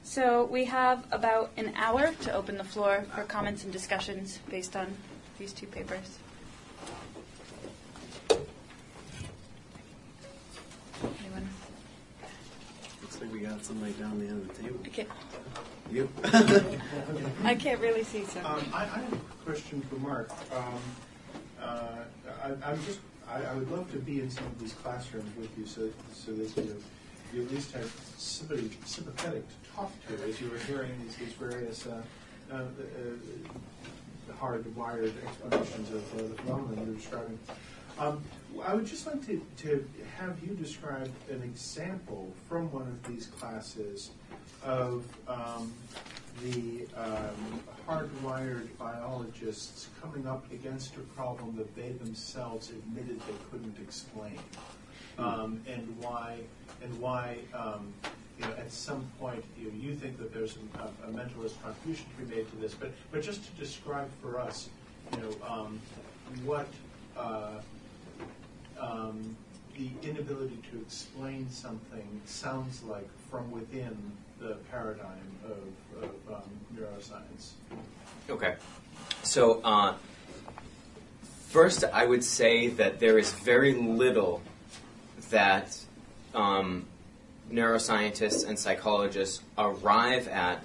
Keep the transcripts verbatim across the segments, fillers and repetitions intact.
So we have about an hour to open the floor for comments and discussions based on these two papers. Anyone? Looks like we got somebody down the end of the table. Okay. You? I can't really see, so. Um, I, I have a question for Mark. Um, uh, I, I'm just, I, I would love to be in some of these classrooms with you, so so that you, you at least have somebody sympathetic to talk to as you were hearing these, these various uh, uh, uh, hard-wired explanations of uh, the phenomenon you're describing. Um, I would just like to, to have you describe an example from one of these classes of um, the um, hardwired biologists coming up against a problem that they themselves admitted they couldn't explain, um, and why, and why, um, you know, at some point, you know, you think that there's a, a mentalist contribution to be made to this, but but just to describe for us, you know, um, what uh, um, the inability to explain something sounds like from within the paradigm of, of um, neuroscience. Okay. So, uh, first, I would say that there is very little that um, neuroscientists and psychologists arrive at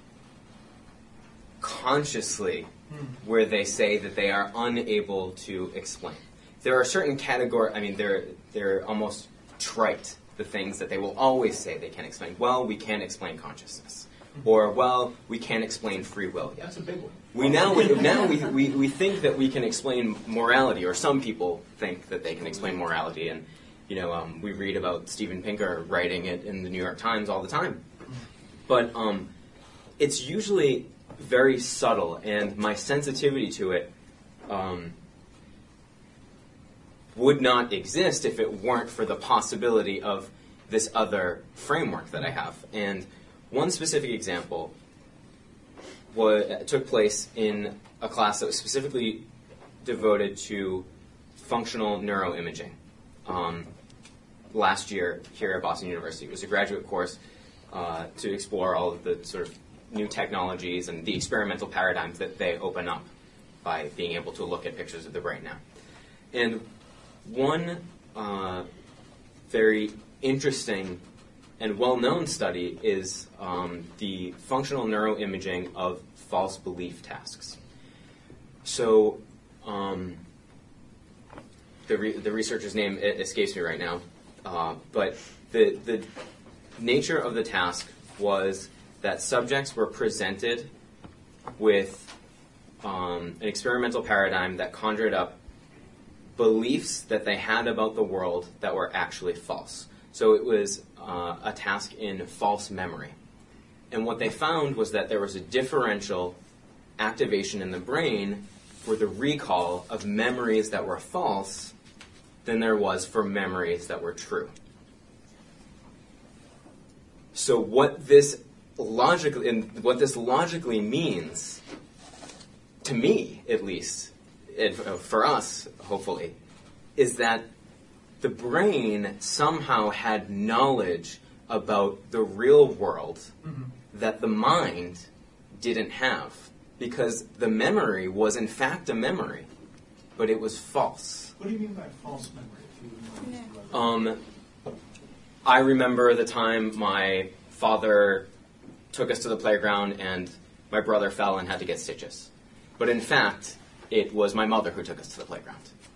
consciously where they say that they are unable to explain. There are certain categories, I mean, they're, they're almost trite, the things that they will always say they can explain. Well, we can't explain consciousness. Or, well, we can't explain free will yet. That's a big one. We now we, now we, we, we think that we can explain morality, or some people think that they can explain morality. And, you know, um, we read about Steven Pinker writing it in the New York Times all the time. But um, it's usually very subtle, and my sensitivity to it um, would not exist if it weren't for the possibility of this other framework that I have. And one specific example was, took place in a class that was specifically devoted to functional neuroimaging um, last year here at Boston University. It was a graduate course uh, to explore all of the sort of new technologies and the experimental paradigms that they open up by being able to look at pictures of the brain now. And one uh, very interesting and well-known study is um, the functional neuroimaging of false belief tasks. So um, the, re- the researcher's name escapes me right now, uh, but the, the nature of the task was that subjects were presented with um, an experimental paradigm that conjured up beliefs that they had about the world that were actually false. So it was uh, a task in false memory. And what they found was that there was a differential activation in the brain for the recall of memories that were false than there was for memories that were true. So what this logically, and what this logically means, to me at least, and for us, hopefully, is that the brain somehow had knowledge about the real world mm-hmm. that the mind didn't have, because the memory was in fact a memory, but it was false. What do you mean by false memory? Yeah. Um, I remember the time my father took us to the playground and my brother fell and had to get stitches. But in fact, it was my mother who took us to the playground.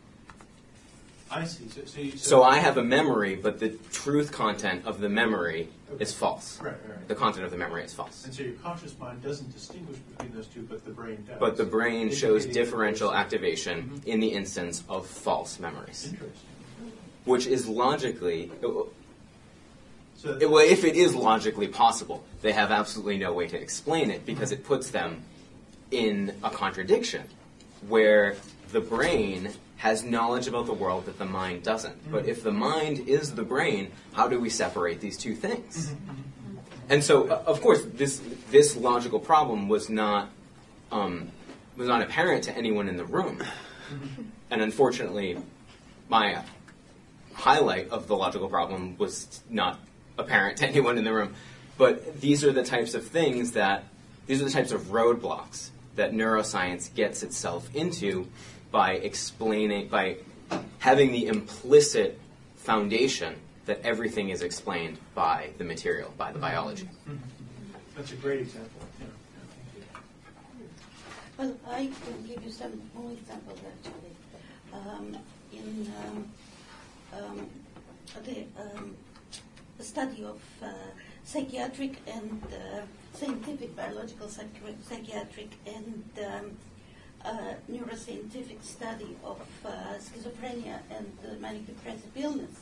I see. So, so, you, so, so I have a memory, but the truth content of the memory okay. is false. Right, right, right. The content of the memory is false. And so your conscious mind doesn't distinguish between those two, but the brain does. But the brain shows differential those. activation mm-hmm. in the instance of false memories. Interesting. Which is logically... So it, well, if it is logically possible, they have absolutely no way to explain it, because it puts them in a contradiction where the brain has knowledge about the world that the mind doesn't. Mm-hmm. But if the mind is the brain, how do we separate these two things? Mm-hmm. And so, uh, of course, this this logical problem was not um, was not apparent to anyone in the room. Mm-hmm. And unfortunately, my highlight of the logical problem was not apparent to anyone in the room. but these are the types of things that, these are the types of roadblocks that neuroscience gets itself into by explaining, by having the implicit foundation that everything is explained by the material, by the biology. Mm-hmm. That's a great example. Yeah. Yeah, thank you. Well, I can give you some more examples actually. Um, in um, um, the um, study of uh, psychiatric and uh, scientific, biological, psychi- psychiatric, and um, uh, neuroscientific study of uh, schizophrenia and uh, manic depressive illness.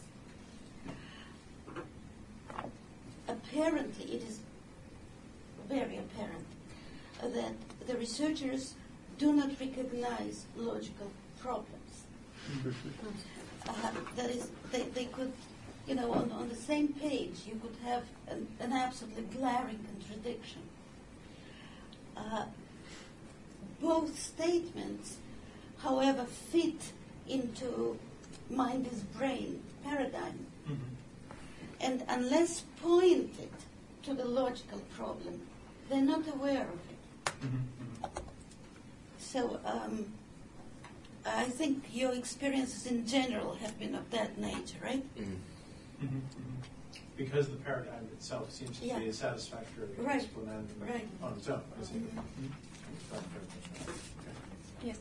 Apparently, it is very apparent that the researchers do not recognize logical problems. Uh, that is, they, they could, you know, on, on the same page, you could have an, an absolutely glaring contradiction. Uh, both statements, however, fit into mind is brain paradigm. Mm-hmm. And unless pointed to the logical problem, they're not aware of it. Mm-hmm. So um, I think your experiences in general have been of that nature, right? Mm-hmm. Mm-hmm. Mm-hmm. Because the paradigm itself seems to Yeah. be a satisfactory Right. explanation Right. on its own. I see. Mhm. Mhm. Okay. Yes.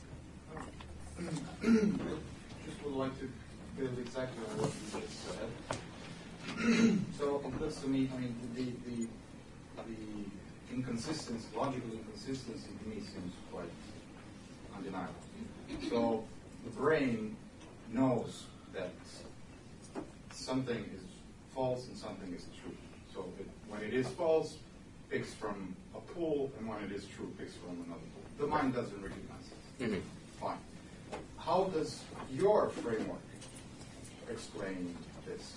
Just would like to build exactly on what you just said. So it looks to me, I mean, the the the inconsistency, logical inconsistency to me seems quite undeniable. So the brain knows that something is false and something is true. So it, when it is false, picks from a pool, and when it is true, picks from another pool. The mind doesn't recognize it. Mm-hmm. Fine. How does your framework explain this?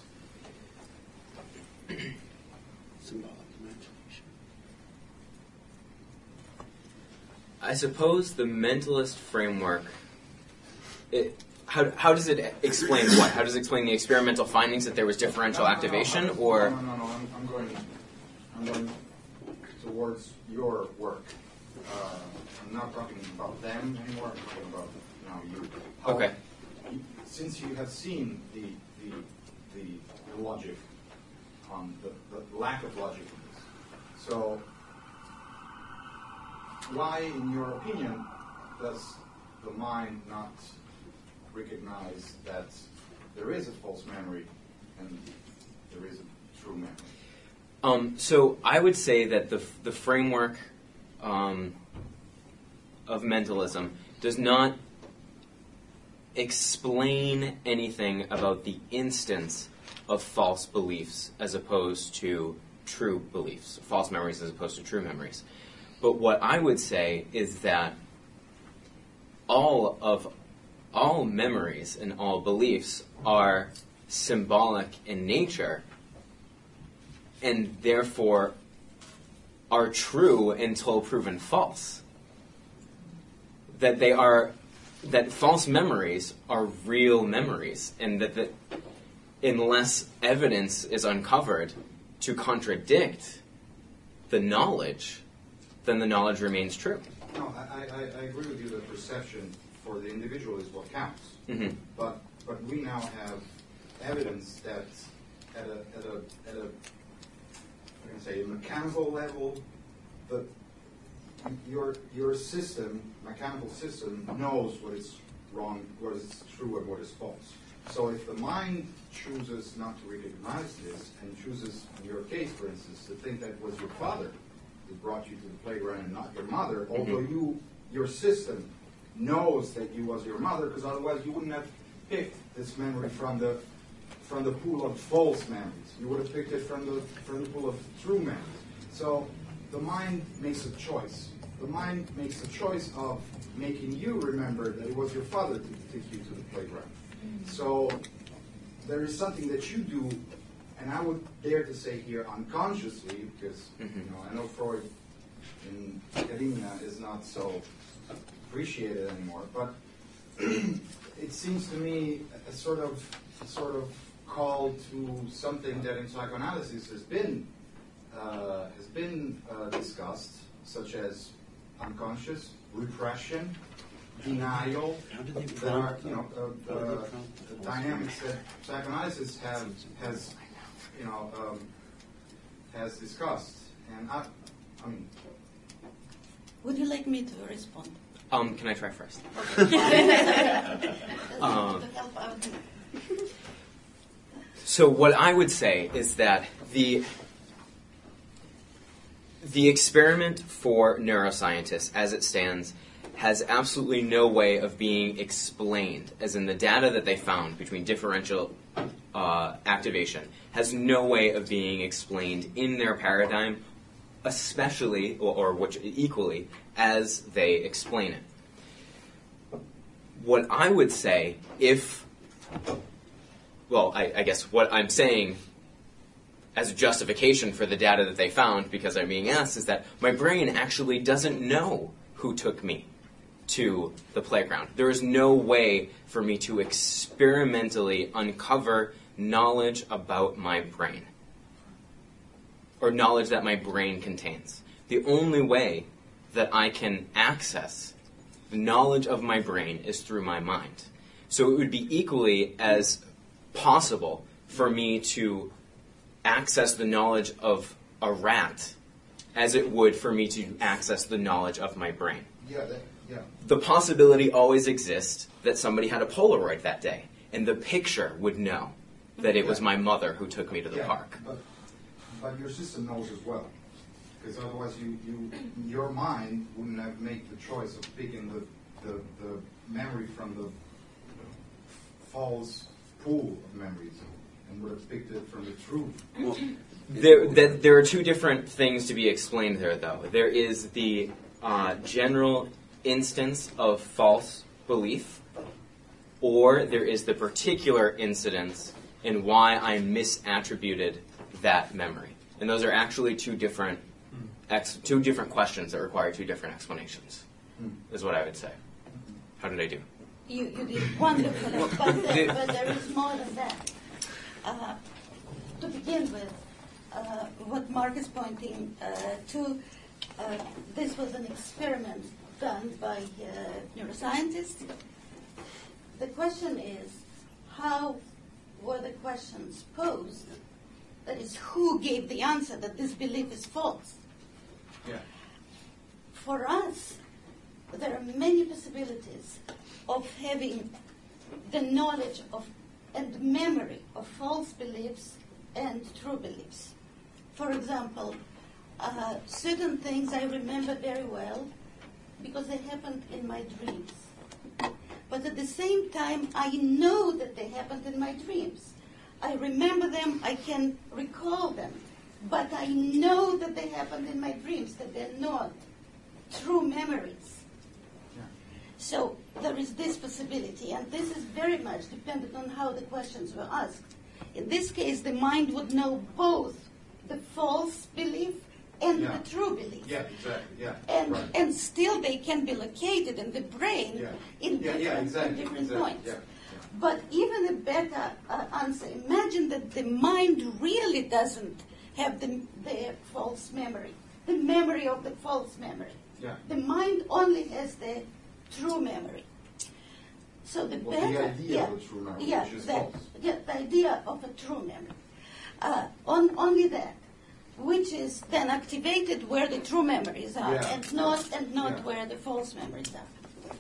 Symbolic imagination. I suppose the mentalist framework, it, how, how does it explain what? How does it explain the experimental findings that there was differential No, no, no, activation, no, or? No, no, no, I'm, I'm going, I'm going towards your work. Uh, I'm not talking about them anymore, I'm talking about now you. How, Okay. you- Since you have seen the, the, the, the logic, on the, the lack of logic in this, so why, in your opinion, does the mind not recognize that there is a false memory and there is a true memory? Um, so I would say that the the framework um, of mentalism does not explain anything about the instance of false beliefs as opposed to true beliefs, false memories as opposed to true memories. But what I would say is that all of all memories and all beliefs are symbolic in nature and therefore are true until proven false. That they are that false memories are real memories, and that the, unless evidence is uncovered to contradict the knowledge, then the knowledge remains true. No, I, I, I agree with you that perception for the individual is what counts. Mm-hmm. But but we now have evidence that at a at a at a I can say a mechanical level, the your your system, mechanical system, knows what is wrong, what is true, and what is false. So if the mind chooses not to recognize this and chooses, in your case, for instance, to think that it was your father who brought you to the playground and not your mother, Mm-hmm. although you your system knows that you was your mother, because otherwise you wouldn't have picked this memory from the from the pool of false memories. You would have picked it from the from the pool of true memories. So the mind makes a choice. The mind makes a choice of making you remember that it was your father to take you to the playground. So there is something that you do, and I would dare to say here unconsciously, because Mhm. you know I know Freud in academia is not so appreciated anymore, but it seems to me a sort of a sort of call to something that in psychoanalysis has been uh, has been uh, discussed, such as unconscious, repression, denial. How did they There are, prompt you know, them? uh, How did they uh, prompt them? dynamics that psychoanalysis have has, you know, um, has discussed. And I, I mean, Would you like me to respond? Um, can I try first? Okay. Um, to help out. So what I would say is that the the experiment for neuroscientists as it stands has absolutely no way of being explained, as in the data that they found between differential uh, activation has no way of being explained in their paradigm, especially, or, or which equally, as they explain it. What I would say, if, well, I, I guess what I'm saying as a justification for the data that they found, because I'm being asked, is that my brain actually doesn't know who took me to the playground. There is no way for me to experimentally uncover knowledge about my brain, or knowledge that my brain contains. The only way that I can access the knowledge of my brain is through my mind. So it would be equally as possible for me to access the knowledge of a rat as it would for me to access the knowledge of my brain. yeah, that, yeah. The possibility always exists that somebody had a Polaroid that day, and the picture would know that it was my mother who took me to the yeah, park. But, but your system knows as well, because otherwise you, you your mind wouldn't have made the choice of picking the, the, the memory from the false pool of memories and would have picked it from the true. Well, There, that, there are two different things to be explained there, though. There is the uh, general instance of false belief, or there is the particular incidence in why I misattributed that memory. And those are actually two different, ex- two different questions that require two different explanations, is what I would say. How did I do? You, you did wonderfully, but, there, but there is more than that. Uh, to begin with, uh, what Mark is pointing uh, to, uh, this was an experiment done by uh, neuroscientists. The question is, how were the questions posed? That is, who gave the answer that this belief is false? Yeah. For us, there are many possibilities of having the knowledge of and memory of false beliefs and true beliefs. For example, uh, certain things I remember very well because they happened in my dreams. But at the same time, I know that they happened in my dreams. I remember them, I can recall them, but I know that they happened in my dreams, that they're not true memories. So there is this possibility, and this is very much dependent on how the questions were asked. In this case, the mind would know both the false belief and Yeah. the true belief. Yeah, exactly. Yeah. And, right. and still they can be located in the brain yeah. in yeah, different, yeah, exactly. in different exactly. points. Yeah. But even a better uh, answer, imagine that the mind really doesn't have the, the false memory, the memory of the false memory. Yeah. The mind only has the true memory. So the Well, better, the idea yeah, of a true memory, yeah, which is that, false. yeah, the idea of a true memory. Uh, on, only that, which is then activated where the true memories are, Yeah. and not and not Yeah. where the false memories are.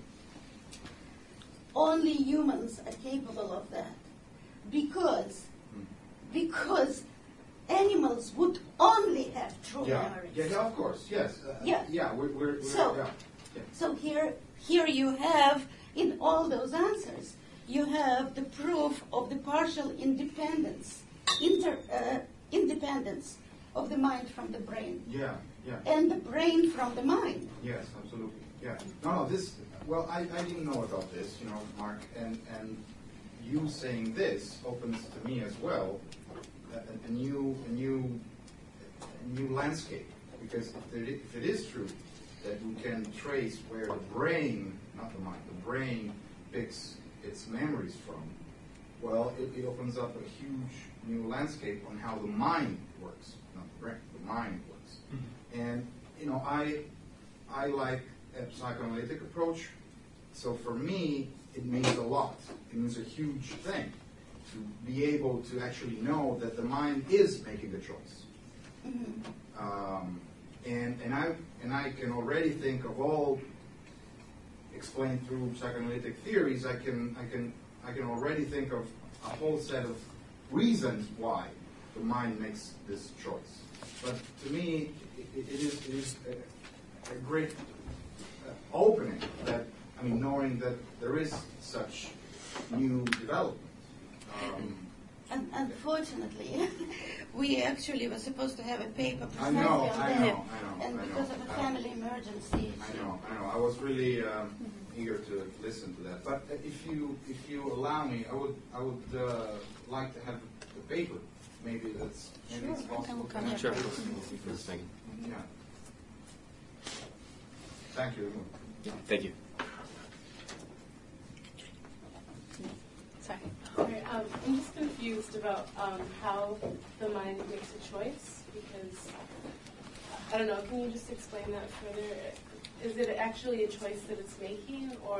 Only humans are capable of that, because because animals would only have true Yeah. memories. yeah, yeah, of course, yes. Uh, Yeah. Yeah, we're, we're, we're So- yeah. yeah. So here, here you have, in all those answers, you have the proof of the partial independence, inter, uh, independence of the mind from the brain, Yeah, yeah. and the brain from the mind. Yes, absolutely. Yeah. No, no, this, well, I, I didn't know about this, you know, Mark, and, and you saying this opens to me as well a, a new, a new, a new landscape. Because if it, if it is true that we can trace where the brain, not the mind, the brain picks its memories from, well, it, it opens up a huge new landscape on how the mind works, not the brain. The the mind works. And you know, I I like a psychoanalytic approach. So for me, it means a lot. It means a huge thing to be able to actually know that the mind is making a choice. Mm-hmm. Um, and and I and I can already think of all explained through psychoanalytic theories. I can I can I can already think of a whole set of reasons why the mind makes this choice. But to me, it, it is it is a, a great uh, opening that I mean, knowing that there is such new development. Um, Un- unfortunately, we actually were supposed to have a paper I precisely know, on I that, know, I know, and I know. because of a I- family emergency. I know, I know. I was really um, eager to listen to that. But uh, if you if you allow me, I would I would uh, like to have the paper. Maybe that's maybe it's Sure, possible. we'll come Can I- up Sure. with Thank you. Yeah. Thank you. Thank you. Sorry. Sorry, um, I'm just confused about um, how the mind makes a choice because I don't know. Can you just explain that further? Is it actually a choice that it's making, or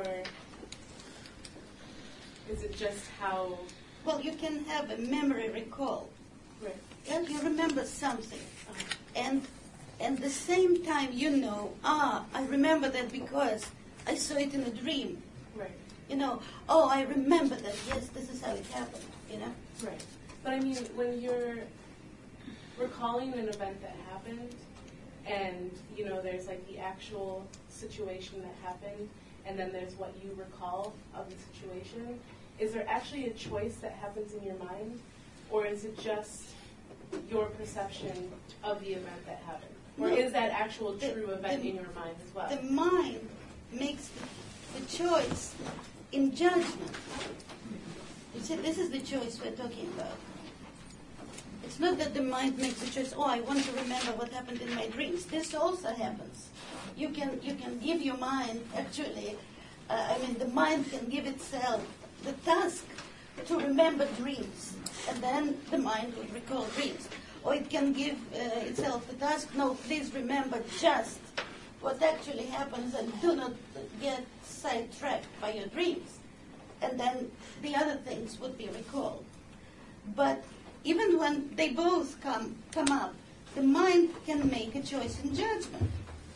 is it just how? Well, you can have a memory recall. Right. Well, you remember something, Uh, and and the same time you know, ah, I remember that because I saw it in a dream. right. You know, oh, I remember that. Yes, this is how it happened. You know. Right. But I mean, when you're recalling an event that happened, and you know, there's like the actual situation that happened, and then there's what you recall of the situation. Is there actually a choice that happens in your mind, or is it just your perception of the event that happened, or No. is that actual The- true event the- in your mind as well? The mind makes the, the choice in judgment. You see, this is the choice we're talking about. It's not that the mind makes the choice, oh, I want to remember what happened in my dreams. This also happens. You can, you can give your mind, actually, uh, I mean, the mind can give itself the task to remember dreams, and then the mind will recall dreams. Or it can give uh, itself the task, no, please remember just what actually happens and do not get sidetracked by your dreams. And then the other things would be recalled. But even when they both come, come up, the mind can make a choice in judgment.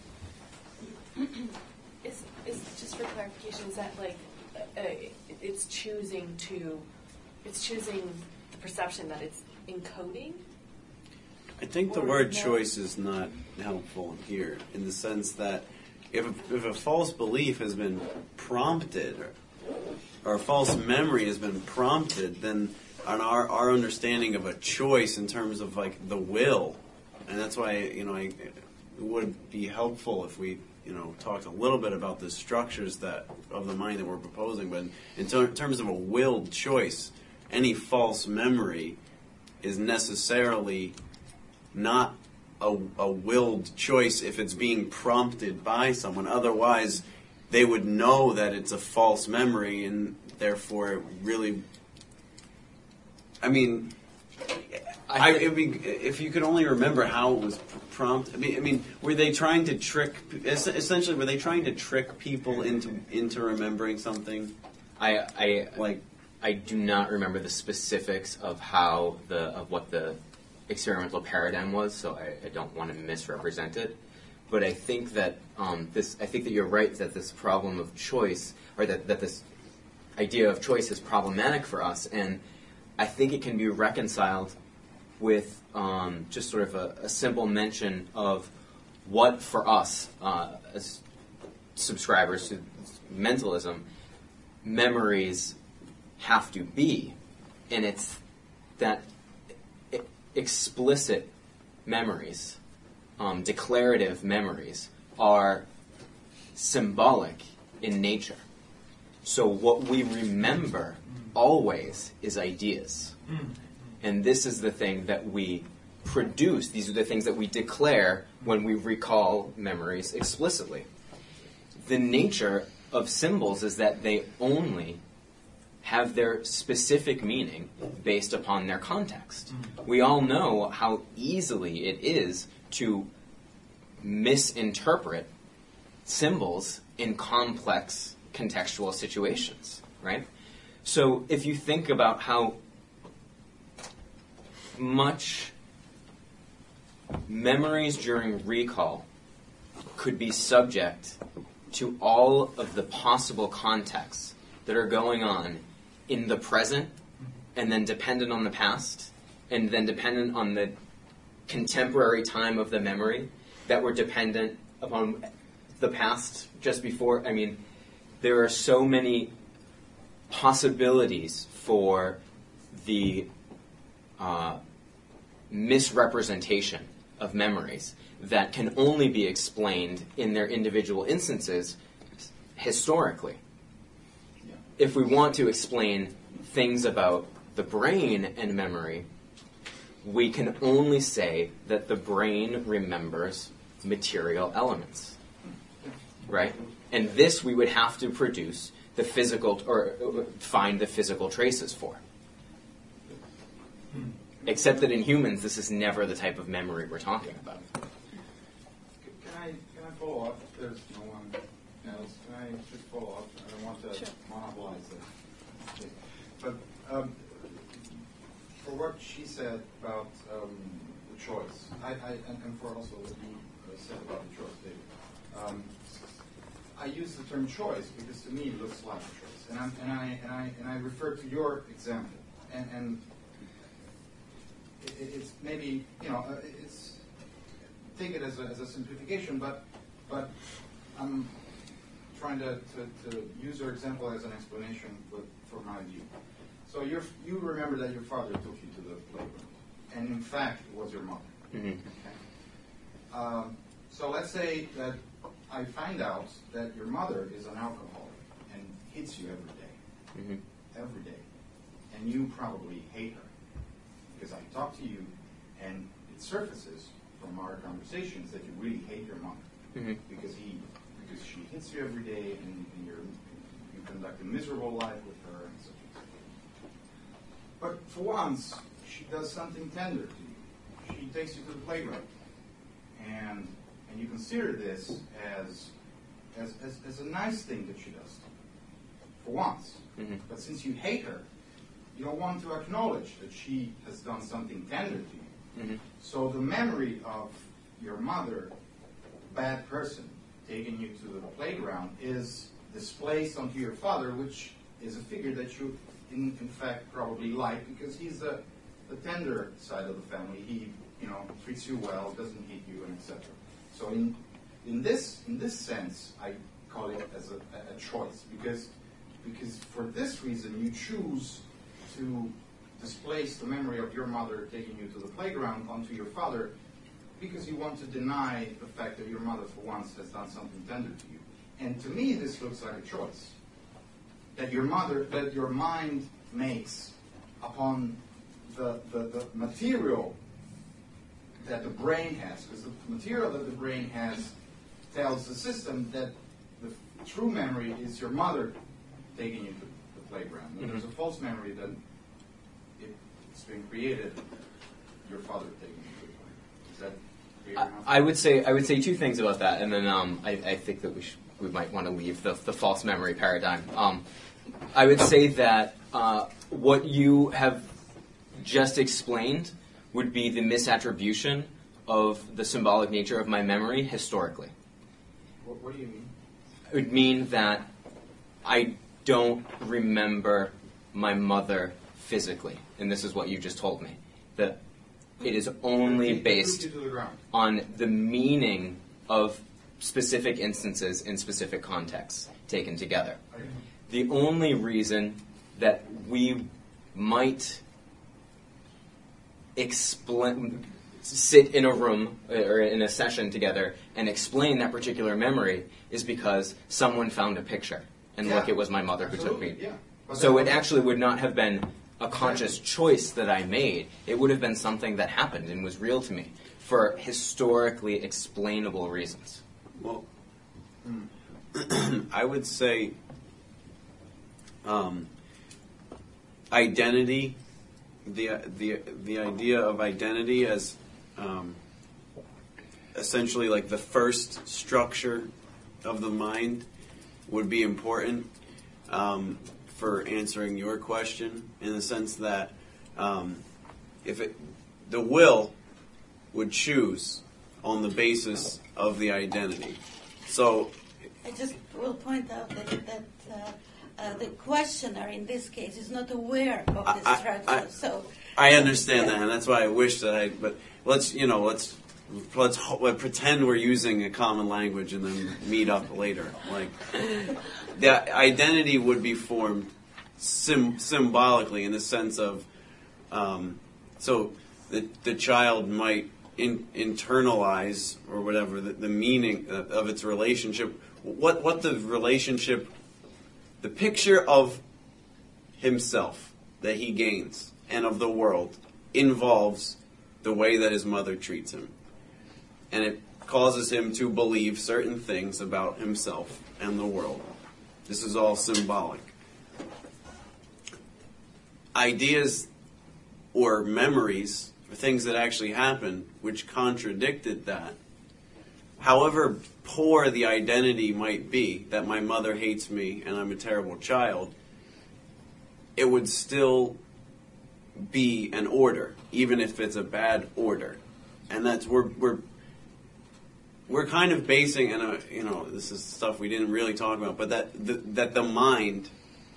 Is, is just for clarification, is that like uh, uh, it's choosing to, it's choosing the perception that it's encoding? I think the Or word no. choice is not helpful here in the sense that if a, if a false belief has been prompted or, or a false memory has been prompted, then on our, our understanding of a choice in terms of like the will, and that's why, you know, I, it would be helpful if we, you know, talked a little bit about the structures that of the mind that we're proposing, but in ter- terms of a willed choice, any false memory is necessarily not a, a willed choice if it's being prompted by someone. Otherwise, they would know that it's a false memory, and therefore it really... I mean, I, it'd be, if you could only remember how it was prompted. I mean, I mean, were they trying to trick? Essentially, were they trying to trick people into into remembering something? I, I Like, I do not remember the specifics of how the of what the experimental paradigm was, so I, I don't want to misrepresent it. But I think that um, this. I think that you're right that this problem of choice, or that, that this idea of choice, is problematic for us, and I think it can be reconciled with um, just sort of a, a simple mention of what, for us uh, as subscribers to mentalism, memories have to be, and it's that I- explicit memories, um, declarative memories, are symbolic in nature. So what we remember always is ideas. And this is the thing that we produce. These are the things that we declare when we recall memories explicitly. The nature of symbols is that they only have their specific meaning based upon their context. We all know how easily it is to misinterpret symbols in complex contextual situations, right? So if you think about how much memories during recall could be subject to all of the possible contexts that are going on in the present, and then dependent on the past, and then dependent on the contemporary time of the memory that were dependent upon the past just before. I mean, there are so many possibilities for the uh, misrepresentation of memories that can only be explained in their individual instances historically. Yeah. If we want to explain things about the brain and memory, we can only say that the brain remembers material elements, right? And this we would have to produce the physical, or find the physical traces for. Except that in humans, this is never the type of memory we're talking about. Can I can I follow up? If there's no one else, can I just follow up? I don't want to Sure. monopolize this. But um, for what she said about um, the choice, I, I and, and for also what you uh, said about the choice, David. Um, I use the term choice because to me it looks like a choice, and, I'm, and I and I and I refer to your example, and. and it's maybe, you know, it's take it as a, as a simplification, but but I'm trying to, to, to use your example as an explanation with, for my view. So you you remember that your father took you to the playground, and in fact it was your mother. Mm-hmm. Okay. Um, so let's say that I find out that your mother is an alcoholic and hits you every day, Mm-hmm. every day, and you probably hate her. Because I talk to you, and it surfaces from our conversations that you really hate your mother, Mm-hmm. because he, because she hits you every day, and, and you're, you conduct a miserable life with her, and such and such. But for once, she does something tender to you. She takes you to the playground, and and you consider this as as as, as a nice thing that she does to you, for once. Mm-hmm. But since you hate her, you don't want to acknowledge that she has done something tender to you. Mm-hmm. So the memory of your mother, bad person, taking you to the playground is displaced onto your father, which is a figure that you, in, in fact, probably like because he's the, the tender side of the family. He, you know, treats you well, doesn't hit you, and et cetera. So in in this in this sense, I call it as a, a choice because because for this reason you choose to displace the memory of your mother taking you to the playground onto your father because you want to deny the fact that your mother for once has done something tender to you. And to me this looks like a choice that your mother, that your mind makes upon the, the, the material that the brain has, because the material that the brain has tells the system that the true memory is your mother taking you to the playground. And Mm-hmm. there's a false memory that it, it's been created, your father taking you to the playground. Is that clear I, enough? I would say I would say two things about that, and then um, I, I think that we should, we might want to leave the, the false memory paradigm. Um, I would say that uh, what you have just explained would be the misattribution of the symbolic nature of my memory historically. What, what do you mean? It would mean that I don't remember my mother physically, and this is what you just told me, that it is only Take- based take you to the ground. on the meaning of specific instances in specific contexts taken together. Okay. The only reason that we might explain, sit in a room or in a session together and explain that particular memory is because someone found a picture and Yeah. look, it was my mother who took Absolutely, me. yeah. But So that- it actually would not have been a conscious choice that I made. It would have been something that happened and was real to me for historically explainable reasons. Well, I would say um, identity, the the the idea of identity as um, essentially like the first structure of the mind would be important um, for answering your question, in the sense that um, if it, the will would choose on the basis of the identity. So I just will point out that, that uh, uh, the questioner in this case is not aware of the I- I- structure. I- so I understand yeah. that, and that's why I wish that I. But let's you know let's let's ho- let's pretend we're using a common language and then meet up later. Like the identity would be formed sim- symbolically in the sense of um, so the the child might in, internalize or whatever the, the meaning of, of its relationship. What what the relationship, the picture of himself that he gains and of the world involves the way that his mother treats him. And it causes him to believe certain things about himself and the world. This is all symbolic. Ideas or memories or things that actually happened which contradicted that, however poor the identity might be, that my mother hates me and I'm a terrible child, it would still be an order, even if it's a bad order. And that's we're we're we're kind of basing, and uh, you know, this is stuff we didn't really talk about, but that the, that the mind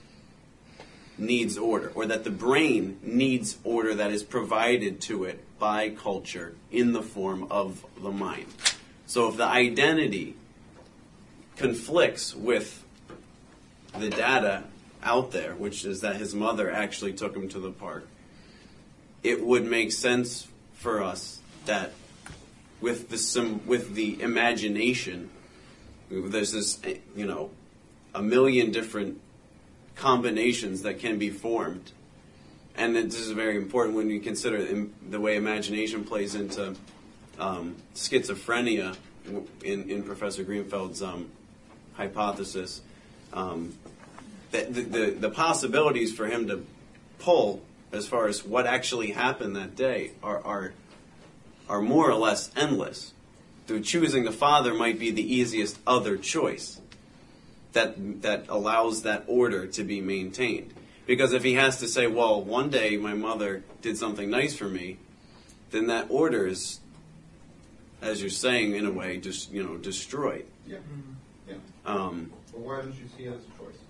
needs order, or that the brain needs order that is provided to it by culture in the form of the mind. So if the identity conflicts with the data out there, which is that his mother actually took him to the park, it would make sense for us that with the some with the imagination, there's this, you know, a million different combinations that can be formed, and this is very important when you consider the way imagination plays into um, schizophrenia in in Professor Greenfeld's um, hypothesis. Um, that the, the the possibilities for him to pull as far as what actually happened that day are, are are more or less endless. Through choosing the father might be the easiest other choice that that allows that order to be maintained. Because if he has to say, well, one day my mother did something nice for me, then that order is, as you're saying, in a way, just you know, destroyed. Yeah. Yeah. Um, Well, why don't you see it as a choice?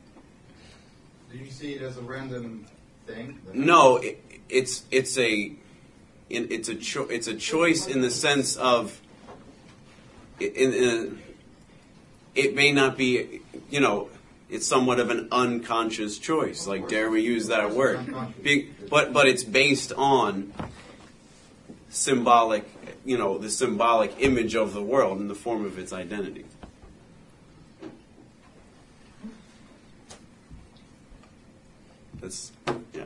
Do you see it as a random thing? No, it, it's it's a it, it's a cho- it's a choice in the sense of in, in it may not be, you know, it's somewhat of an unconscious choice. Like, dare we use that word? Be, but but it's based on symbolic, you know, the symbolic image of the world in the form of its identity. That's, yeah.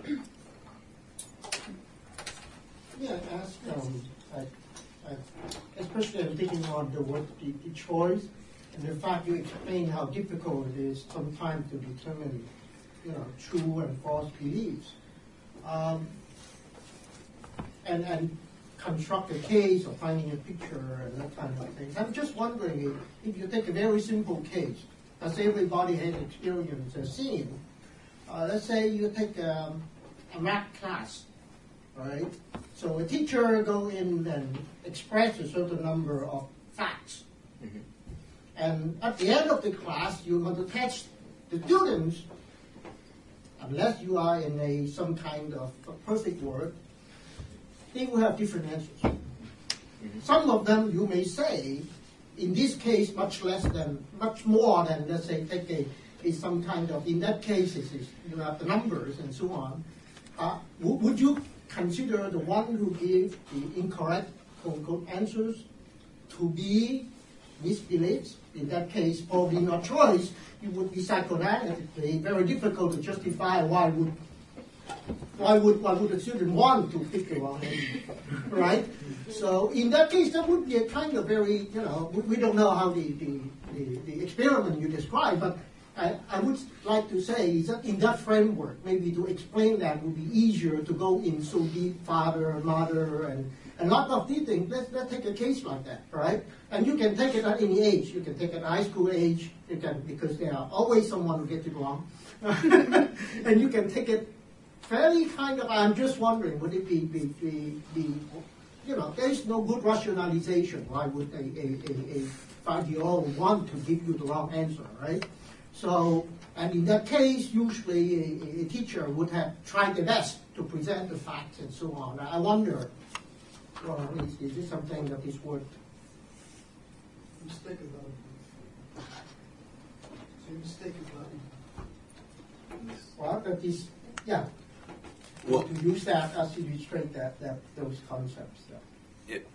Yeah, as, um, I, I, especially I'm thinking on the word the, the choice, and the fact you explain how difficult it is sometimes to determine, you know, true and false beliefs, um, and and construct a case or finding a picture and that kind of thing. I'm just wondering if, if you take a very simple case, as everybody has experienced and seen. Uh, let's say you take um, a math class, right? So a teacher go in and express a certain number of facts. Mm-hmm. And at the end of the class, you want to test the students, unless you are in a some kind of perfect world, they will have different answers. Mm-hmm. Some of them you may say, in this case, much less than, much more than, let's say, take a is some kind of, in that case, is, is, you have the numbers and so on. Uh, w- would you consider the one who gave the incorrect, quote-unquote, answers to be misbeliefs? In that case, probably not choice. It would be psychoanalytically very difficult to justify why would why would why would a student want to pick the wrong answer, right? So in that case, that would be a kind of very, you know, we, we don't know how the, the, the, the experiment you described, but I, I would like to say is that in that framework, maybe to explain that would be easier to go in so deep, father, mother, and a lot of these things. Let's, let's take a case like that, right? And you can take it at any age. You can take it at high school age, you can, because there are always someone who gets it wrong. And you can take it fairly kind of, I'm just wondering, would it be, be, be, be you know, there is no good rationalization. Why would a, a, a, a five-year-old want to give you the wrong answer, right? So, and in that case, usually a, a teacher would have tried their best to present the facts and so on. I wonder, well, is, is this something that is worth? Mistake about it. So you mistake about it. Well, that is, yeah. Well, to use that as to illustrate that, that those concepts. Yeah. It,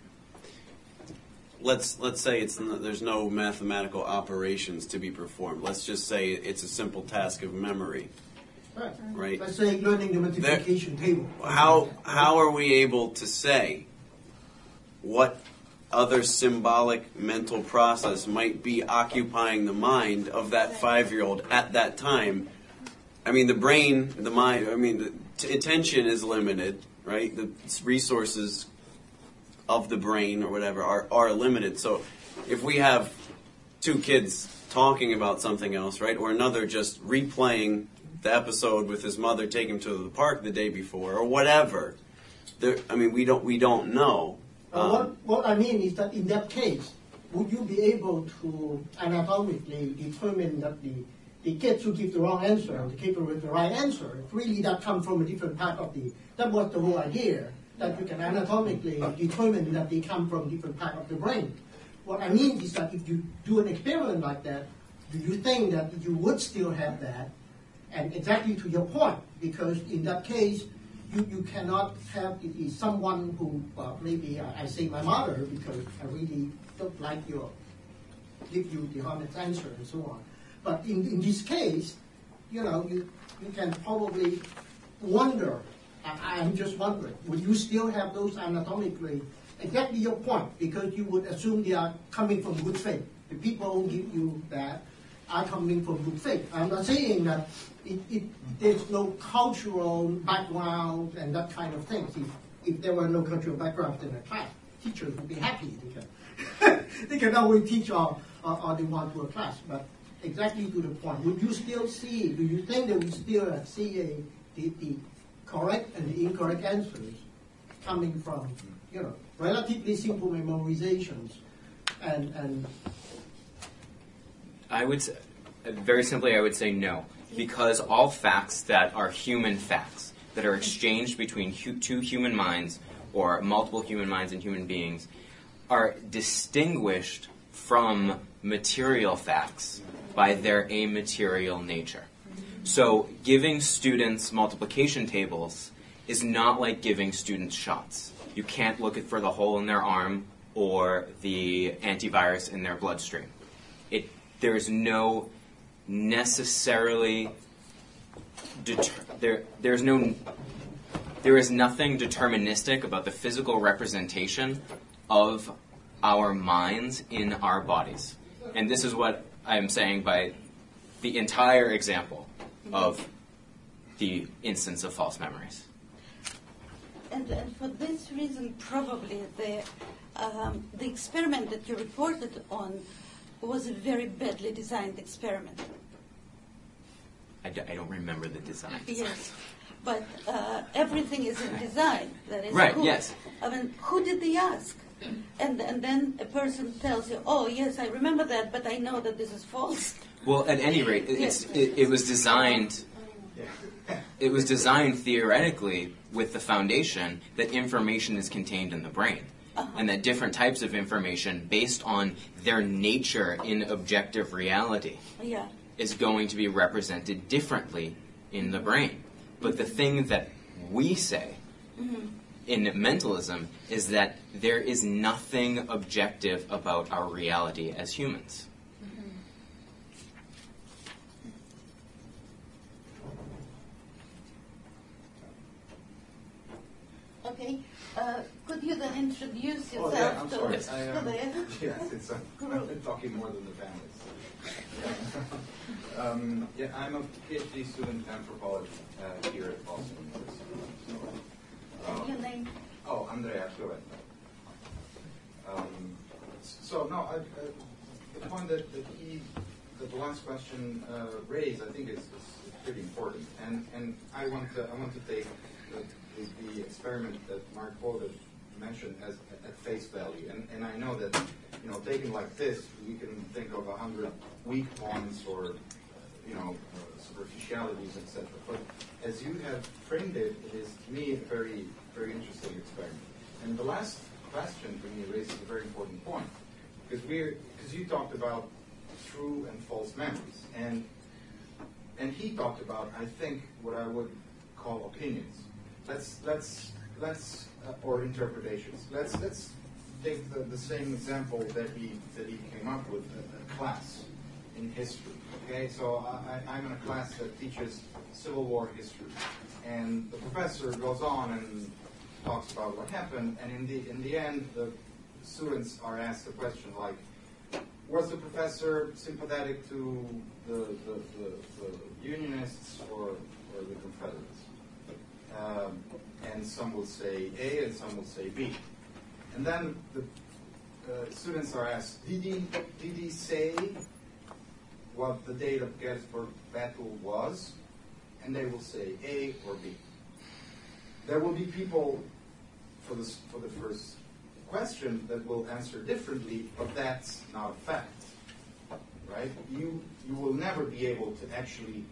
let's let's say it's n- there's no mathematical operations to be performed. Let's just say it's a simple task of memory. Right. Right. Let's say learning the multiplication there, table. How how are we able to say what other symbolic mental process might be occupying the mind of that five-year-old at that time? I mean, the brain, the mind. I mean, the t- attention is limited, right? The resources of the brain or whatever are, are limited. So if we have two kids talking about something else, right, or another just replaying the episode with his mother taking him to the park the day before, or whatever, there, I mean, we don't we don't know. Uh, Um, what, what I mean is that in that case, would you be able to anatomically determine that the, the kids who give the wrong answer and the keeper with the right answer, if really that comes from a different part of the, that was the whole idea, that you can anatomically determine that they come from different part of the brain. What I mean is that if you do an experiment like that, do you think that you would still have that? And exactly to your point, because in that case, you, you cannot have it is someone who, uh, maybe I, I say my mother because I really don't like your, give you the honest answer and so on. But in, in this case, you know, you, you can probably wonder, I, I'm just wondering, would you still have those anatomically, exactly your point, because you would assume they are coming from good faith. The people who give you that are coming from good faith. I'm not saying that it, it, there's no cultural background and that kind of things. If, if there were no cultural background in a class, teachers would be happy. They can, they can always teach all, all, all they want to a class. But exactly to the point, would you still see, do you think that we still see a, the, the correct and the incorrect answers coming from, you know, relatively simple memorizations and, and I would say, very simply, I would say no, because all facts that are human facts, that are exchanged between hu- two human minds or multiple human minds and human beings, are distinguished from material facts by their amaterial nature. So giving students multiplication tables is not like giving students shots. You can't look at for the hole in their arm or the antivirus in their bloodstream. It There is no necessarily deter- there. There's no. There is nothing deterministic about the physical representation of our minds in our bodies, and this is what I'm saying by the entire example of the instance of false memories. And, and for this reason, probably the um, the experiment that you reported on was a very badly designed experiment. I, d- I don't remember the design. Yes, but uh, everything is in design. That is Right, cool. yes. I mean, who did they ask? And and then a person tells you, "Oh, yes, I remember that, but I know that this is false." Well, at any rate, it, it's, it, it was designed. It was designed theoretically with the foundation that information is contained in the brain. Uh-huh. And that different types of information, based on their nature in objective reality, Yeah. is going to be represented differently in the brain. But the thing that we say Mm-hmm. in mentalism is that there is nothing objective about our reality as humans. Okay. Uh, could you then introduce Oh, yourself yeah, I'm to, sorry. to I, um, the yes, it's, uh, group? I'm talking more than the families. Yeah. um, yeah, I'm a PhD student in anthropology uh, here at Boston University. So, And um, your name? Oh, Andrea Clovetta. Um, so, no, I, I, the point that, that he, that the last question uh, raised, I think is, is pretty important. And, and I want to, I want to take the, the, the experiment that Mark quoted mentioned as at face value. And, and I know that, you know, taken like this, we can think of a hundred weak points or, you know, uh, superficialities, et cetera. But as you have framed it, it is, to me, a very, very interesting experiment. And the last question for me raises a very important point. Because we're, because you talked about true and false memories. And, and he talked about, I think, what I would call opinions. Let's, let's, let's, uh, or interpretations. Let's, let's take the, the same example that he, that he came up with, a, a class in history. Okay, so I, I'm in a class that teaches Civil War history. And the professor goes on and talks about what happened, and in the, in the end, the students are asked a question like, was the professor sympathetic to the, the, the, the Unionists or, or the Confederates? Um, and some will say A and some will say B. And then the uh, students are asked, did he, did he say what the date of Gettysburg battle was? And they will say A or B. There will be people for, this, for the first question that will answer differently, but that's not a fact, right? You, you will never be able to actually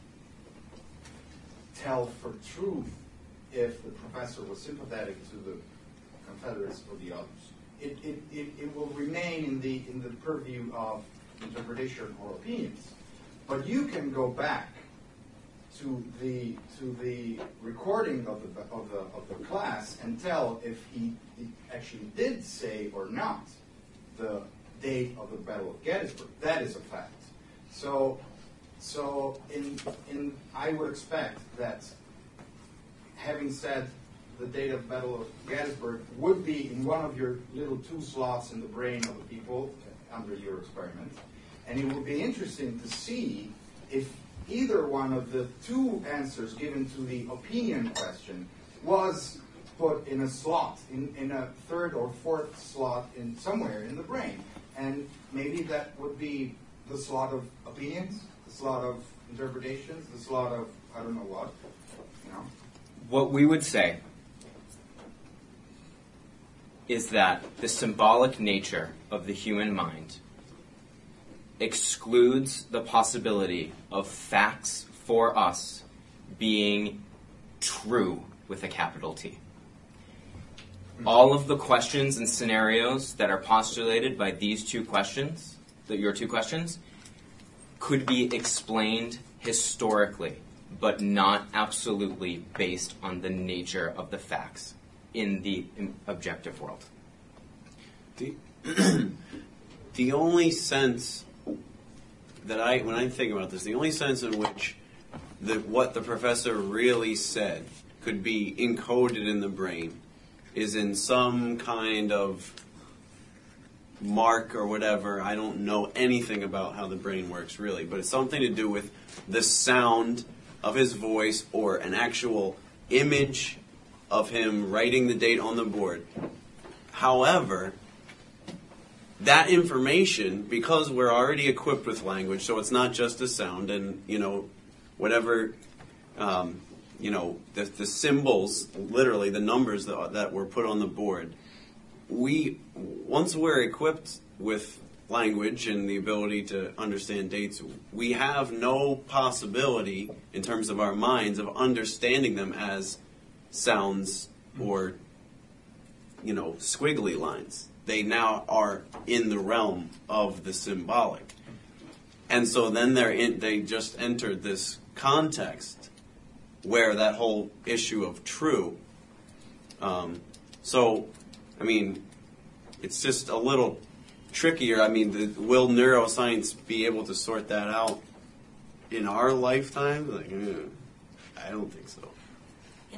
tell for truth if the professor was sympathetic to the Confederates or the others. It, it, it, it will remain in the, in the purview of interpretation or opinions. But you can go back to the, to the recording of the, of, the, of the class and tell if he, he actually did say or not the date of the Battle of Gettysburg. That is a fact. So, so in, in, I would expect that having said the date of the Battle of Gettysburg would be in one of your little two slots in the brain of the people under your experiment. And it would be interesting to see if either one of the two answers given to the opinion question was put in a slot, in, in a third or fourth slot in somewhere in the brain. And maybe that would be the slot of opinions, the slot of interpretations, the slot of I don't know what, you know. What we would say is that the symbolic nature of the human mind excludes the possibility of facts for us being true with a capital T. All of the questions and scenarios that are postulated by these two questions, the, your two questions, could be explained historically, but not absolutely based on the nature of the facts in the objective world. The, the only sense that I, when I think about this, the only sense in which the, what the professor really said could be encoded in the brain is in some kind of mark or whatever. I don't know anything about how the brain works really, but it's something to do with the sound of his voice or an actual image of him writing the date on the board. However, that information, because we're already equipped with language, so it's not just a sound, and, you know, whatever, um, you know, the, the symbols, literally the numbers that, that were put on the board, we, once we're equipped with language and the ability to understand dates, we have no possibility in terms of our minds of understanding them as sounds or, you know, squiggly lines. They now are in the realm of the symbolic. And so then they're in, they just entered this context where that whole issue of true. Um, so, I mean, it's just a little trickier. I mean, the, will neuroscience be able to sort that out in our lifetime? Like, eh, I don't think so. Yeah,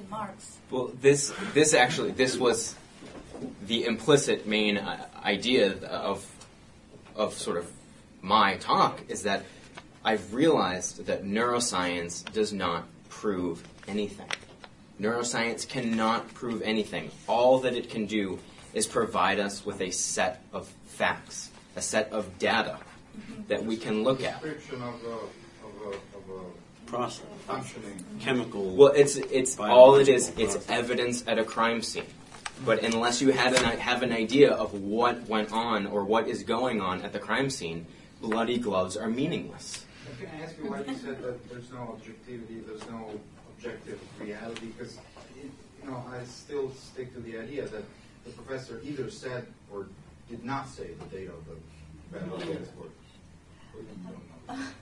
in Marx. Well, this this actually this was the implicit main uh, idea of of sort of my talk, is that I've realized that neuroscience does not prove anything. Neuroscience cannot prove anything. All that it can do is provide us with a set of facts, a set of data that we can look at. Description of a, of a, of a Process. functioning. Chemical. Well, it's it's all it is. biological It's process. evidence at a crime scene. But unless you had an, have an idea of what went on or what is going on at the crime scene, bloody gloves are meaningless. Can I ask you why you said that there's no objectivity, there's no objective reality? Because, you know, I still stick to the idea that the professor either said or did not say the date of the battle of Gettysburg. Or you don't know.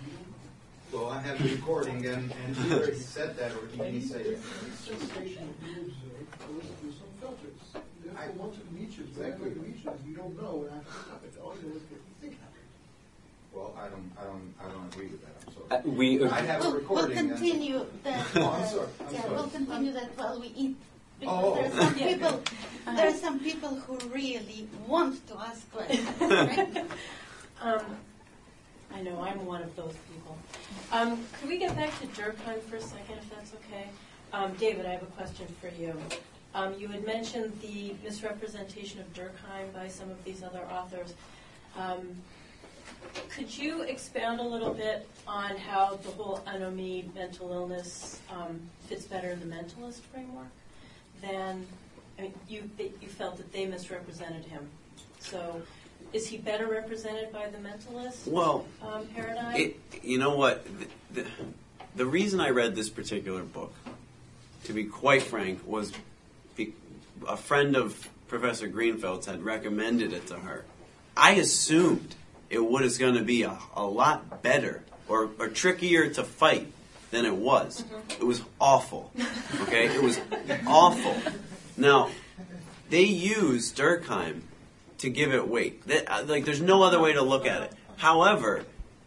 So I have the recording, and, and either he said that or he didn't say it. Each sensation we observe goes through some filters. Therefore, I- once it reaches whatever it reaches, we don't know what actually happened. All you know is what you think happened. Well, I don't, I don't, I don't agree with that. I'm sorry. Uh, we I have a We'll, we'll recording. and- continue that. Oh, I'm sorry, I'm yeah, sorry. we'll continue that while we eat. Because Oh. there are some people, there are some people who really want to ask questions. Right? Um, I know, I'm one of those people. Um, could we get back to Durkheim for a second, if that's okay? Um, David, I have a question for you. Um, you had mentioned the misrepresentation of Durkheim by some of these other authors. Um, could you expound a little bit on how the whole anomie mental illness um, fits better in the mentalist framework than, I mean, you, you felt that they misrepresented him. So is he better represented by the mentalist Well, um, paradigm? It, you know what? The, the, the reason I read this particular book, to be quite frank, was be, a friend of Professor Greenfeld's had recommended it to her. I assumed it was going to be a, a lot better or, or trickier to fight than it was. Mhm. It was awful. Okay? It was awful. Now, they used Durkheim to give it weight. That, like, there's no other way to look at it. However,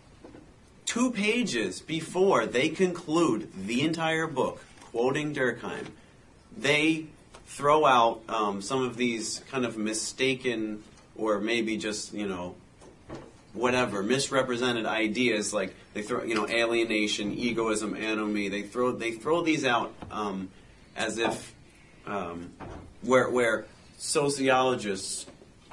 two pages before they conclude the entire book, quoting Durkheim, they throw out um, some of these kind of mistaken or maybe just, you know, whatever, misrepresented ideas, like they throw, you know, alienation, egoism, anomie. They throw they throw these out um, as if um, where where sociologists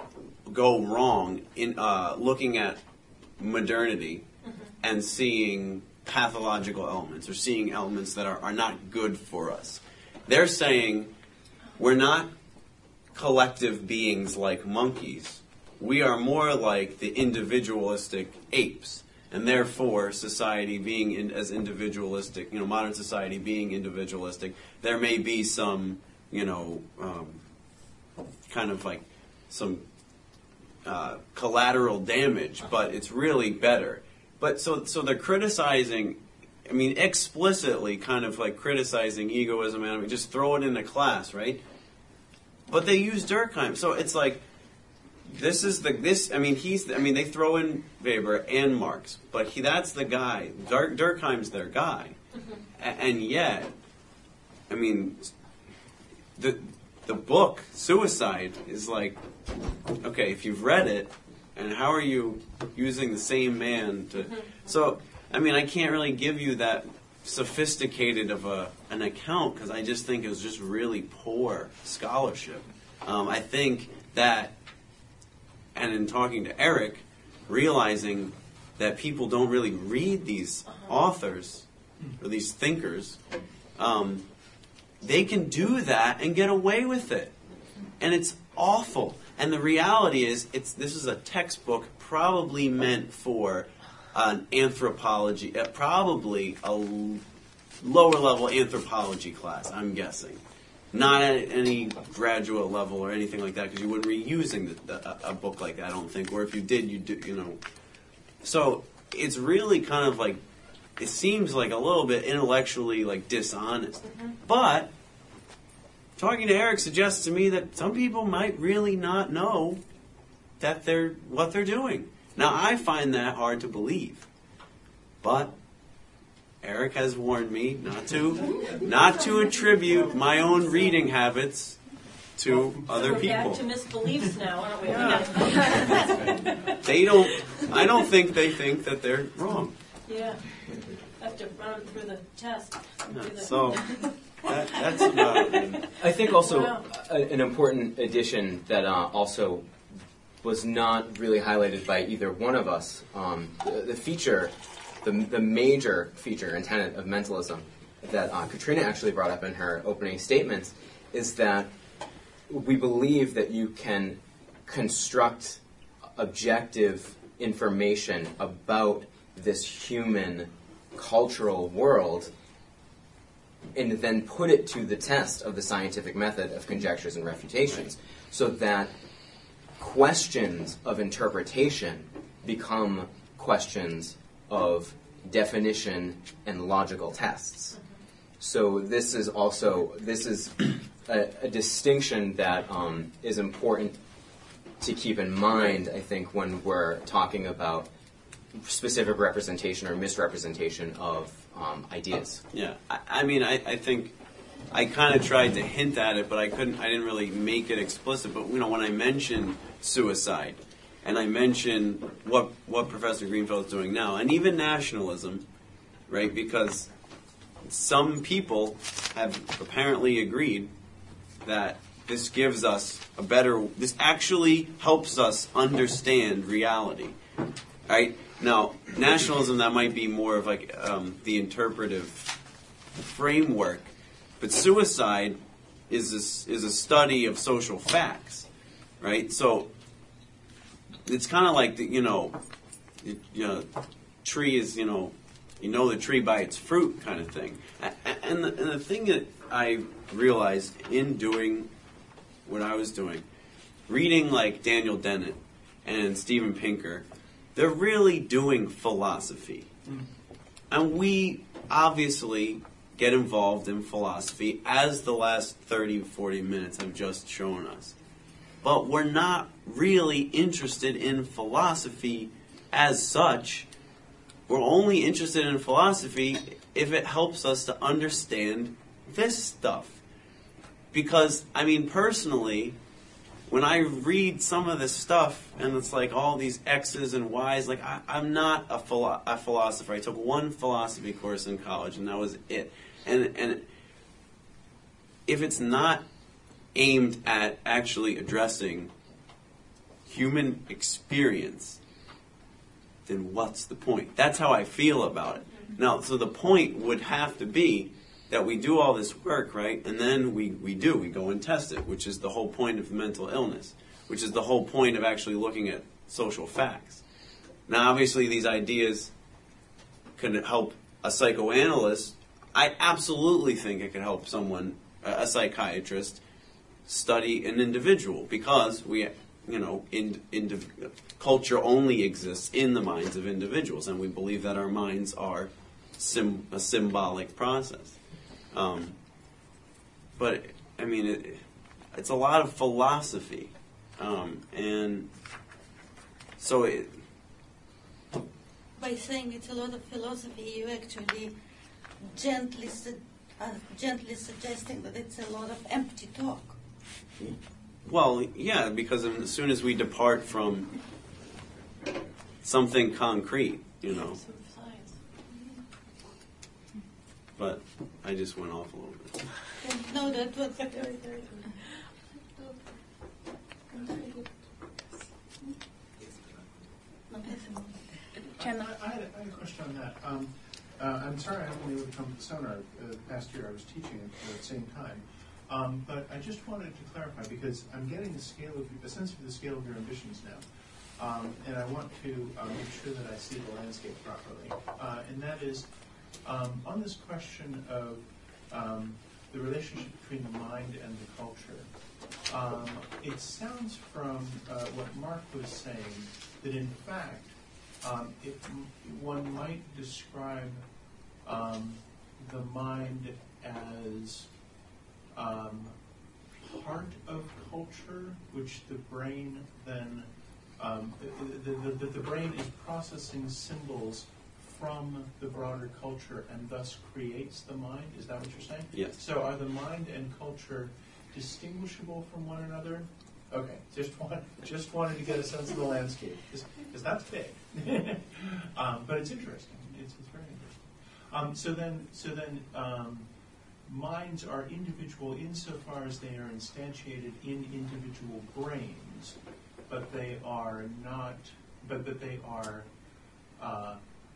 go wrong in uh, looking at modernity and seeing pathological elements or seeing elements that are, are not good for us. They're saying we're not collective beings like monkeys. We are more like the individualistic apes. And therefore, society being in, as individualistic, you know, modern society being individualistic, there may be some, you know, um, kind of like some uh, collateral damage, but it's really better. But so, so they're criticizing, I mean, explicitly kind of like criticizing egoism, and I mean, just throw it in a class, right? But they use Durkheim, so it's like, this is the, this, I mean, he's, I mean, they throw in Weber and Marx, but he, that's the guy. Dur- Durkheim's their guy. A- and yet, I mean, the, the book, Suicide, is like, okay, if you've read it, and how are you using the same man to... So, I mean, I can't really give you that sophisticated of a an account because I just think it was just really poor scholarship. Um, I think that, and in talking to Eric, realizing that people don't really read these authors or these thinkers, um, they can do that and get away with it. And it's awful. And the reality is, it's this is a textbook probably meant for an anthropology, uh, probably a l- lower level anthropology class, I'm guessing. Not at any graduate level or anything like that, because you wouldn't be using the, the, a, a book like that, I don't think. Or if you did, you do, you know. So it's really kind of like, it seems like a little bit intellectually like dishonest. Mm-hmm. But talking to Eric suggests to me that some people might really not know that they're what they're doing. Now, I find that hard to believe. But Eric has warned me not to, not to attribute my own reading habits to other We're people. back to misbeliefs now, aren't we? Yeah. They don't. I don't think they think that they're wrong. Yeah. Have to run through the test. Yeah, Do the- so that, that's about it. I think also Wow. a, an important addition that uh, also was not really highlighted by either one of us, um, the, the feature, the, the major feature and tenet of mentalism that uh, Katrina actually brought up in her opening statements is that we believe that you can construct objective information about this human cultural world and then put it to the test of the scientific method of conjectures and refutations, so that questions of interpretation become questions of definition and logical tests. So this is also, this is a, a distinction that um, is important to keep in mind, I think, when we're talking about specific representation or misrepresentation of um, ideas. Yeah, I, I mean, I, I think I kind of tried to hint at it, but I couldn't. I didn't really make it explicit. But you know, when I mentioned suicide, and I mentioned what what Professor Greenfeld is doing now, and even nationalism, right? Because some people have apparently agreed that this gives us a better. This actually helps us understand reality, right? Now, nationalism, that might be more of like um, the interpretive framework, but suicide is a, is a study of social facts, right? So it's kind of like the, you know, it, you know, tree is, you know, you know the tree by its fruit kind of thing. And the, and the thing that I realized in doing what I was doing, reading like Daniel Dennett and Steven Pinker, they're really doing philosophy. Mm. And we obviously get involved in philosophy, as the last thirty, forty minutes have just shown us. But we're not really interested in philosophy as such. We're only interested in philosophy if it helps us to understand this stuff. Because, I mean, personally, when I read some of this stuff, and it's like all these X's and Y's, like I, I'm not a, philo- a philosopher. I took one philosophy course in college, and that was it. And and if it's not aimed at actually addressing human experience, then what's the point? That's how I feel about it. Now, so the point would have to be that we do all this work, right, and then we, we do, we go and test it, which is the whole point of mental illness, which is the whole point of actually looking at social facts. Now, obviously, these ideas can help a psychoanalyst. I absolutely think it could help someone, a psychiatrist, study an individual, because we, you know, in, in, culture only exists in the minds of individuals, and we believe that our minds are sim, a symbolic process. Um, but, I mean, it, it's a lot of philosophy. Um, and so it... By saying it's a lot of philosophy, you actually gently, su- uh, gently suggesting that it's a lot of empty talk. Well, yeah, because as soon as we depart from something concrete, you know... But I just went off a little bit. No, that was very, very good. Chandler. I, I, had a, I had a question on that. Um, uh, I'm sorry I haven't been able to come to the seminar. Uh, past year I was teaching at the same time. Um, but I just wanted to clarify, because I'm getting a scale of a sense of the scale of your ambitions now. Um, and I want to uh, make sure that I see the landscape properly. Uh, and that is, um, on this question of um, the relationship between the mind and the culture, um, it sounds from uh, what Mark was saying that in fact, um, if one might describe um, the mind as um, part of culture, which the brain then, um, the, the, the, the brain is processing symbols from the broader culture and thus creates the mind? Is that what you're saying? Yes. So are the mind and culture distinguishable from one another? Okay, just want, just wanted to get a sense of the landscape, because that's big. um, but it's interesting. It's, it's very interesting. Um, so then, so then um, minds are individual insofar as they are instantiated in individual brains, but they are not, but that they are, uh,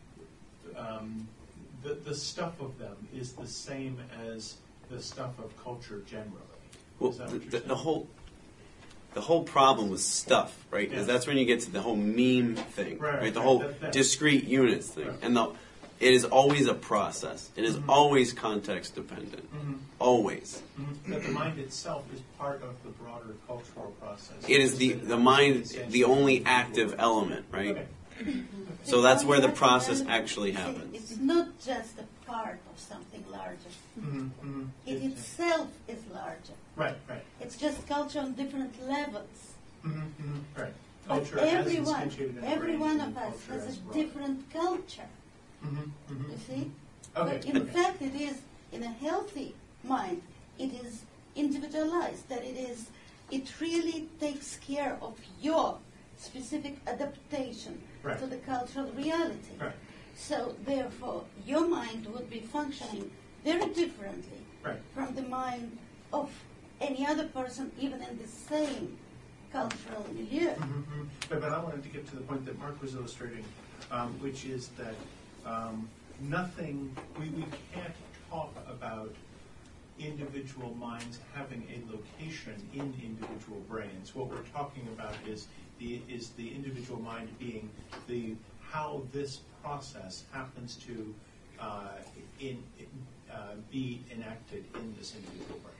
um, the, the stuff of them is the same as the stuff of culture generally. Well, Is that the, what you're the, saying? the whole the whole problem with stuff, right? Yeah. Is that's when you get to the whole meme thing, Right, right? right, The right. whole That- that- discrete units thing, Right. and the it is always a process. It is Mhm. always context dependent, Mhm. always. Mhm. That the mind itself is part of the broader cultural process. It is the the mind, the only active element, right? Okay. So that's where the Because process then, actually see, happens. It's not just a part of something larger. Mhm, mhm. It It's- itself is larger. Right, right. It's just culture on different levels. Mhm, mhm. Right. But Culture as everyone, instantiated in every brains one and of us culture has as a broad. different culture. Mhm, mhm. You see? Okay. But in fact, it is in a healthy mind. It is individualized. That it is. It really takes care of your specific adaptation Right. to the cultural reality. Right. So therefore, your mind would be functioning very differently Right. from the mind of any other person, even in the same cultural milieu. Mm-hmm. But, but I wanted to get to the point that Mark was illustrating, um, which is that um, nothing, we, we can't talk about individual minds having a location in individual brains. What we're talking about is the is the individual mind being the how this process happens to uh, in, uh, be enacted in this individual brain.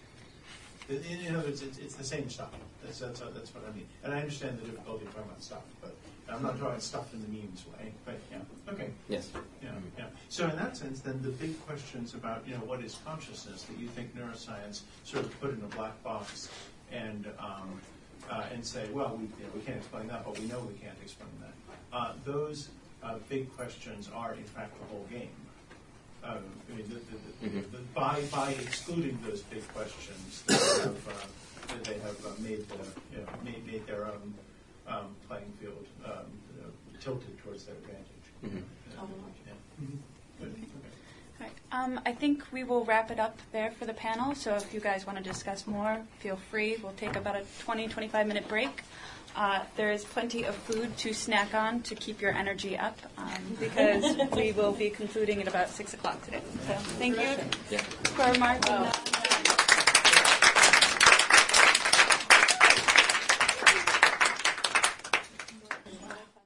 In, in other words, it's, it's the same stuff. That's, that's, that's what I mean. And I understand the difficulty of talking about stuff, but I'm not talking stuff in the memes way. But yeah, okay. Yes. Yeah, yeah. So in that sense, then the big questions about, you know, what is consciousness that you think neuroscience sort of put in a black box and um, uh, and say, well, we, you know, we can't explain that, but we know we can't explain that. Uh, those uh, big questions are, in fact, the whole game. Um, I mean, the, the, the, Mhm. the, by by excluding those big questions, they have, uh, that they have uh, made the you know made, made their own um, playing field um, you know, tilted towards their advantage. Mhm. Yeah. Yeah. Mhm. Good. Okay. All right. Um, I think we will wrap it up there for the panel. So if you guys want to discuss more, feel free. We'll take about a twenty, twenty-five minute break. Uh, there is plenty of food to snack on to keep your energy up um, because we will be concluding at about six o'clock today. So thank you Yeah. for Mark and uh,